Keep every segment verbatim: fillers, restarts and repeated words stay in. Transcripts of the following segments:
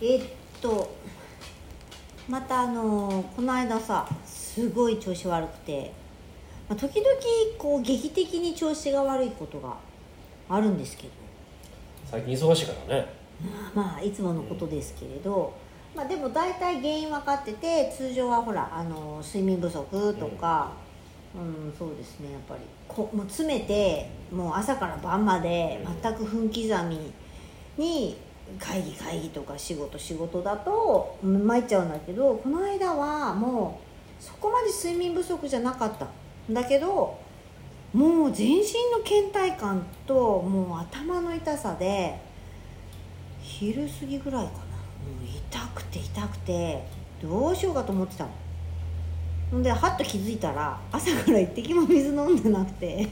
えっとまたあのこの間さすごい調子悪くて、まあ、時々こう劇的に調子が悪いことがあるんですけど、 最近忙しいからね。 まあいつものことですけれど、うん、まあ、でも大体原因分かってて、通常はほらあの睡眠不足とか、うん、うん、そうですね、やっぱりこもう詰めてもう朝から晩まで全く分刻みに会議会議とか仕事仕事だと参っちゃうんだけど、この間はもうそこまで睡眠不足じゃなかったんだけど、もう全身の倦怠感ともう頭の痛さで昼過ぎぐらいかな、もう痛くて痛くてどうしようかと思ってたので、はっと気づいたら朝から一滴も水飲んでなくて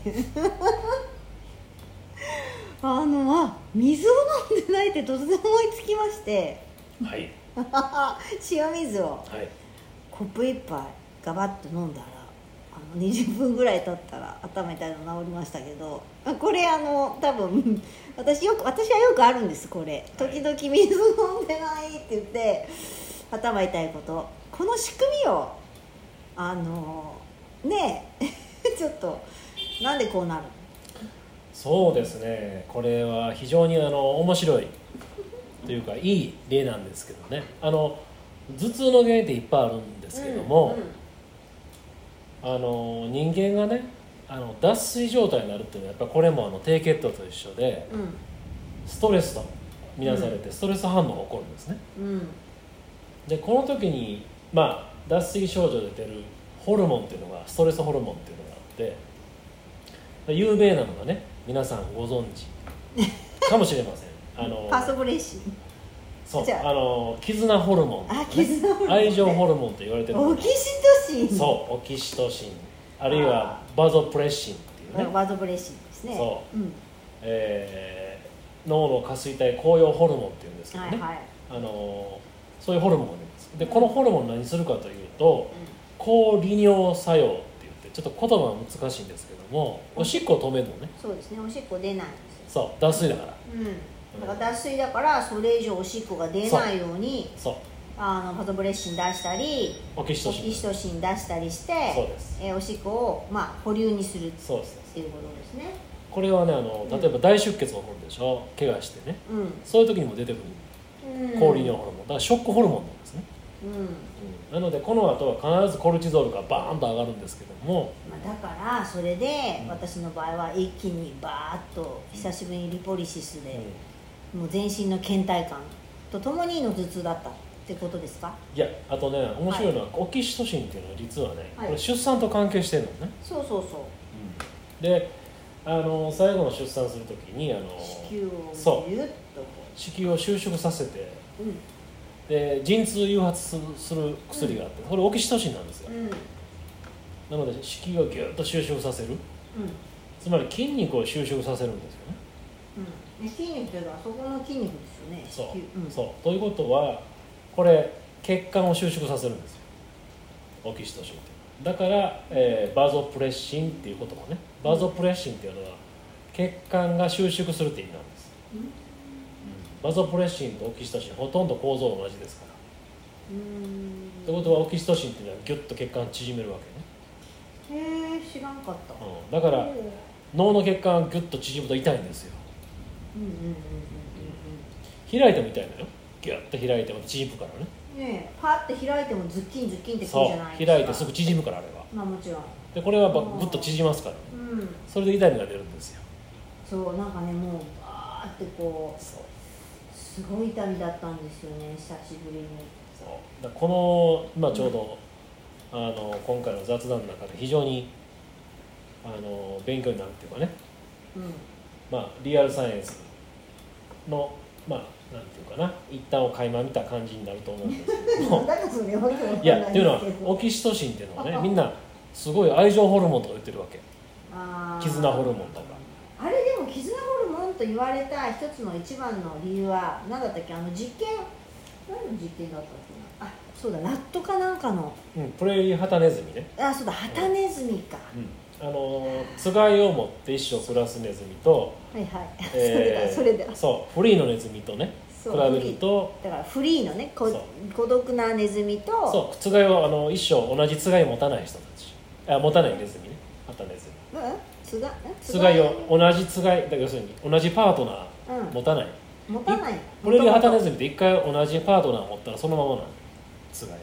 あのあ水を飲んでないって突然思いつきまして、 はい塩水をコップ一杯ガバッと飲んだら、あのにじゅっぷんぐらい経ったら頭痛いの治りましたけど、これあの多分私よく私はよくあるんです。これ時々水飲んでないって言って頭痛いこと、この仕組みをあのねえちょっとなんでこうなる。 そうですね、これは非常にあの面白いというかいい例なんですけどね、あの頭痛の原因っていっぱいあるんですけども、うんうん、あの人間がねあの脱水状態になるっていうのはやっぱこれもあの低血糖と一緒で、うん、ストレスとみなされてストレス反応が起こるんですね、うん、でこの時に、まあ、脱水症状で出るホルモンっていうのがストレスホルモンっていうのがあって、有名なのがね皆さんご存知かもしれませんあのパソブレシン、 そうあの絆ホルモン、 あ、絆ホルモン、ね、 愛情ホルモンと言われてるオキシトシン、 そうオキシトシン、あるいはバゾプレッシンっていうね、 バゾプレッシンですね、 そう、 うん、 えー、脳の下垂体高揚ホルモンっていうんですけどね、はいはい、あのそういうホルモンが出ますで、このホルモン何するかというと、うん、抗利尿作用って言ってちょっと言葉は難しいんですけども、おしっこを止めるのね。 そうですね、おしっこ出ないんですよ。 そう脱水だから、 うん、だから脱水だからそれ以上おしっこが出ないように、そうそうあのパゾブレッシン出したりオキシトシン、オキシトシン出したりして、そうです、えー、おしっこを、まあ、保留にするっていうことですね。 これはねあの例えば大出血が起こるでしょ、怪我してね、うん、そういう時にも出てくる抗利尿ホルモンだからショックホルモンなんですね、うんうん、なのでこの後は必ずコルチゾールがバーンと上がるんですけども、 まあ、だからそれで私の場合は一気にバーッと久しぶりにリポリシスで、うん、もう全身の倦怠感とともにの頭痛だったってことですか。 いやあとね面白いのは、はい、オキシトシンっていうのは実はね、はい、これ出産と関係してるのね。 そうそうそう、 うん、であの最後の出産するときにあの子宮をそう子宮を収縮させて、うん、で陣痛誘発する薬があって、うん、これオキシトシンなんですよ、うん、なので子宮をギュッと収縮させる、うん、つまり筋肉を収縮させるんですよね、 うん、筋肉というのはそこの筋肉ですよね。 そう、うん、そうということはこれ血管を収縮させるんですよオキシトシンってだから、えー、バゾプレッシンっていうこともね、バゾプレッシンっていうのは血管が収縮するって意味なんです、うんうん、バゾプレッシンとオキシトシンほとんど構造同じですから。うーんということはオキシトシンっていうのはギュッと血管を縮めるわけね。へえ、知らんかった、 うん、だから脳の血管がギュッと縮むと痛いんですよ。開いても痛いのよ、ギュッと開いてまた縮むからね。 ねえ、パッて開いてもズッキンズッキンってくるじゃないですか。 そう開いてすぐ縮むからあれは。 まあもちろんでこれはグッと縮ますからね、うん、それで痛みが出るんですよ。 そうなんかねもうバーってこうそうすごい痛みだったんですよね久しぶりに。 そうだこの今ちょうど、うん、あの今回の雑談の中で非常にあの勉強になるっていうかね、うん、まあリアルサイエンスのまあなんていうかな一端を垣間見た感じになると思うんですけどもいやっていうのはオキシトシンっていうのはねみんなすごい愛情ホルモンとか言ってるわけ。あ絆ホルモンとかあれでも絆ホルモンと言われた一つの一番の理由は何だったっけ。あの実験何の実験だったっけなあそうだラットかなんかの、 うん、プレーリーハタネズミね。 あそうだハタネズミか、 うん、あのつがいを持って一生暮らすネズミとはいはい、えー、それだそれだそうフリーのネズミとね比べるとだからフリーのねこそう孤独なネズミとそうつがいはあの一生同じつがい持たない人たちあ持たないネズミね旗ネズミうんつがつがいを同じつがいだから要するに同じパートナー持たない、 うん、持たないプレーリーハタネズミって一回同じパートナー持ったらそのままなのつがい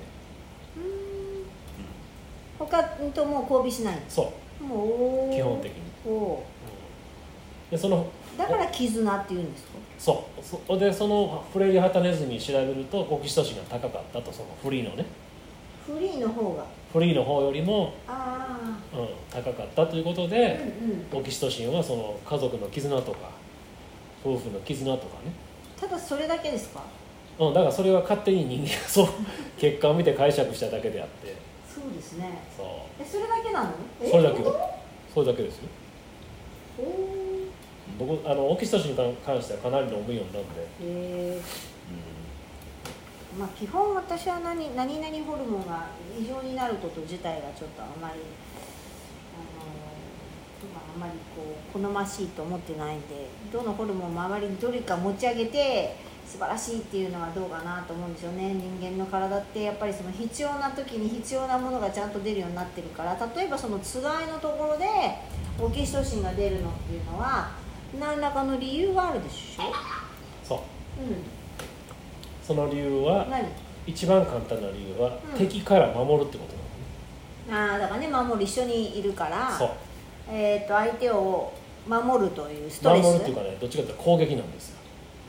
他ともう交尾しないそうもう基本的に、 おでそのだから絆っていうんですかそうそでそのプレーリーハタネズミ調べるとオキシトシンが高かったとそのフリーのねフリーの方がフリーの方よりも、 あうん、高かったということで、 うんうん、 オキシトシンはその家族の絆とか夫婦の絆とかね、 ただそれだけですかうん、だからそれは勝手に人間がそう結果を見て解釈しただけであってそうですねそうえそれだけなのえそれだけ本それだけですよ当お僕あのオキシトシンに関してはかなりの思い読んだんで、 へえまあ基本私は何何々ホルモンが異常になること自体がちょっとあまりあの、まあ、あまりこう好ましいと思ってないんでどのホルモンもあまりどれか持ち上げて素晴らしいっていうのはどうかなと思うんですよね。人間の体ってやっぱりその必要な時に必要なものがちゃんと出るようになってるから例えばそのつがいのところでオキシトシンが出るのっていうのは何らかの理由があるでしょ。 そう、 うん、 その理由は何一番簡単な理由は、 うん、 敵から守るってことああだからね守る一緒にいるからそうえー、と相手を守るというストレス守るっていうかねどっちかというと攻撃なんですよ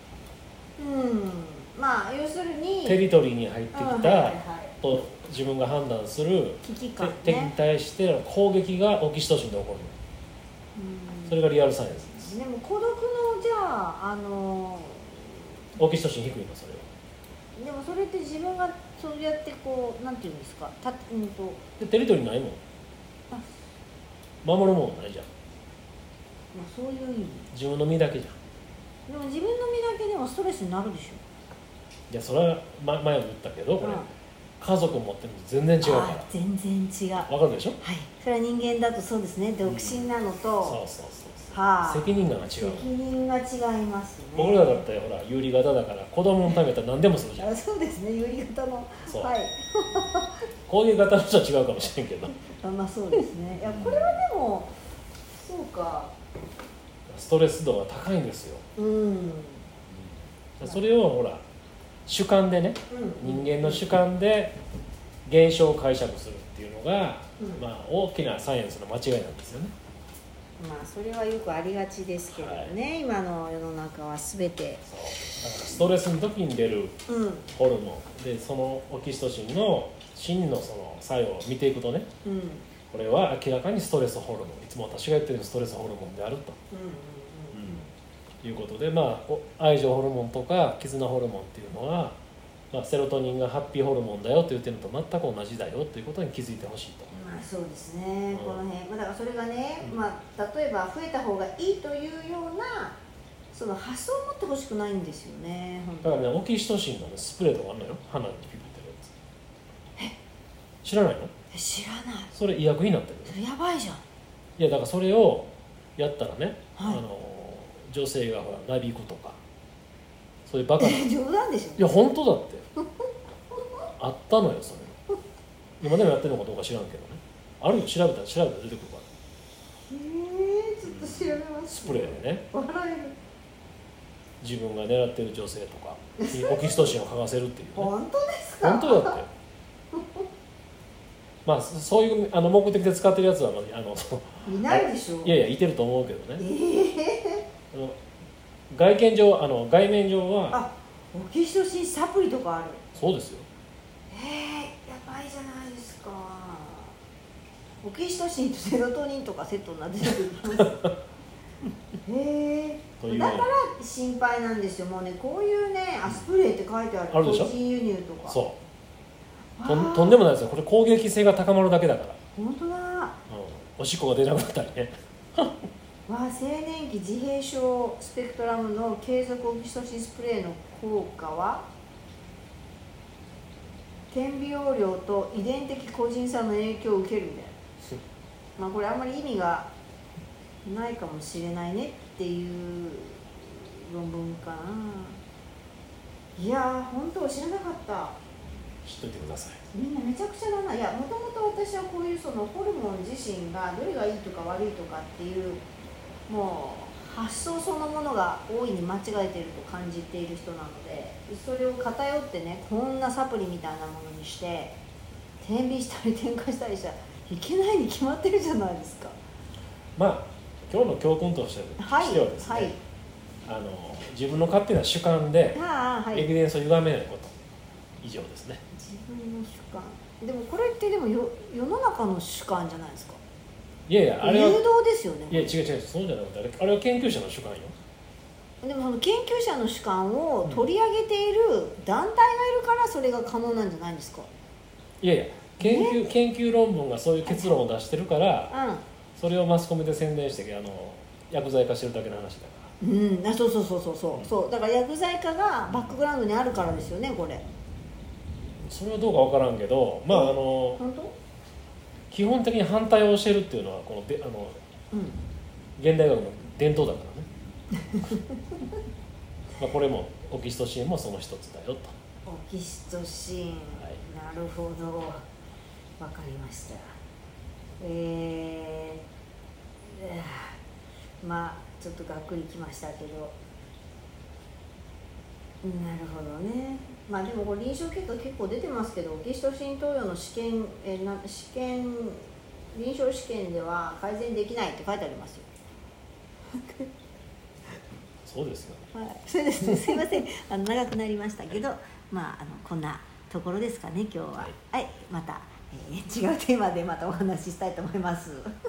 うんまあ要するにテリトリーに入ってきた、 うんはいはいはい、 と自分が判断する危機感、ね、 敵に対しての攻撃がオキシトシンで起こるの、 うん、 それがリアルサイエンスです。 でも孤独のじゃあ、あのオキシトシン低いのそれはでもそれって自分がそうやってこうなんていうんですかた、うんとでテリトリーないもんあ守るもんないじゃんまあ、そういう意味自分の身だけじゃんでも自分の身だけでもストレスになるでしょいやそれは、ま、前も言ったけどこれ、 うん家族持ってるのと全然違うからあ全然違うわかるでしょはいそれは人間だとそうですね独身なのと、 そうそうそうそう、 はあ、 責任感が違う責任が違いますね僕らだったらほら有利型だから子供のためだったら何でもするじゃんあそうですね有利型のそうはいこういう型の人は違うかもしれんけどあまあそうですねいやこれはでもそうかストレス度が高いんですよ、 うんそれをほら主観でね、 うん、 人間の主観で現象を解釈するっていうのが、 うんまあ、大きなサイエンスの間違いなんですよね。 まあそれはよくありがちですけどね、はい、今の世の中は全てそうだからストレスの時に出るホルモン、うん、でそのオキシトシンの真のその作用を見ていくとね、うん、これは明らかにストレスホルモンいつも私が言ってるストレスホルモンであると、うんうんうんいうことで、まあ、愛情ホルモンとか絆ホルモンっていうのは、まあ、セロトニンがハッピーホルモンだよと言ってるのと全く同じだよということに気づいてほしいと。 まあそうですね、うん、この辺、まあ、だからそれがね、 うんまあ、例えば増えた方がいいというようなその発想を持ってほしくないんですよね。 だからねオキシトシンの、ね、スプレーとかあるのよ鼻にピピってるやつ知らないの？ 知らないそれ医薬品になってるそれやばいじゃん。 いやだからそれをやったらね、 はい、 あの女性がほらなびくとかそういうバカな冗談でしょ。 いや本当だってあったのよそれ今でもやってるのかどうか知らんけどねあるよ調べたら調べたら出てくるからへえちょっと調べます、 スプレーでね笑える自分が狙ってる女性とかにオキシトシンを嗅がせるっていう、ね、 本当ですか？ 本当だってまあそういうあの目的で使ってるやつはあのいないでしょ。 いやいやいてると思うけどね、 えー、 あの外見上あの外面上はあオキシトシンサプリとかある。 そうですよ。 えー、やばいじゃないですか。オキシトシンとセロトニンとかセットになってるへえだから心配なんですよ。もうねこういうねあスプレーって書いてあるあるでしょ。 個人輸入とかそうとんとんでもないですよ。これ攻撃性が高まるだけだから。 本当だ、うん、 おしっこが出なくなったりねわあ青年期自閉症スペクトラムの継続オキシトシンスプレーの効果は顕微容量と遺伝的個人差の影響を受けるみたいなまあこれあんまり意味がないかもしれないねっていう論文かな。 いやー本当知らなかった。 知っといてください。 みんなめちゃくちゃだな。いやもともと私はこういうそのホルモン自身がどれがいいとか悪いとかっていうもう発想そのものが大いに間違えていると感じている人なので、それを偏ってねこんなサプリみたいなものにして転移したり転化したりしたらいけないに決まってるじゃないですか。 まあ今日の教訓としてはですね、はいはい、あの自分の勝手な主観でエビデンスを歪めないこと、以上ですね。 自分の主観でもこれってでもよ世の中の主観じゃないですか。 いやいやあれは誘導ですよね。 いや違う違うそうじゃなくてあれは研究者の主観よ。 でもその研究者の主観を取り上げている団体がいるからそれが可能なんじゃないんですか。 いやいや研究、研究論文がそういう結論を出してるから、うん、それをマスコミで宣伝してあの薬剤化してるだけの話だから。 うん、あそうそうそうそうそう、うん、そうだから薬剤化がバックグラウンドにあるからですよねこれ。 それはどうか分からんけど、まああの本当基本的に反対を教えるっていうのはこのであの、うん、現代学の伝統だからねまあこれもオキシトシンもその一つだよと。 オキシトシン、はい、なるほど分かりました。えー、まあちょっとがっくりきましたけど、なるほどね。まあでもこれ臨床結果結構出てますけど、オキシトシン投与の試験えな試験臨床試験では改善できないって書いてありますよそうですよ、 はい、そうですね。すいませんあの長くなりましたけど、まああのこんなところですかね今日は。はい、はい、また、えー、違うテーマでまたお話ししたいと思います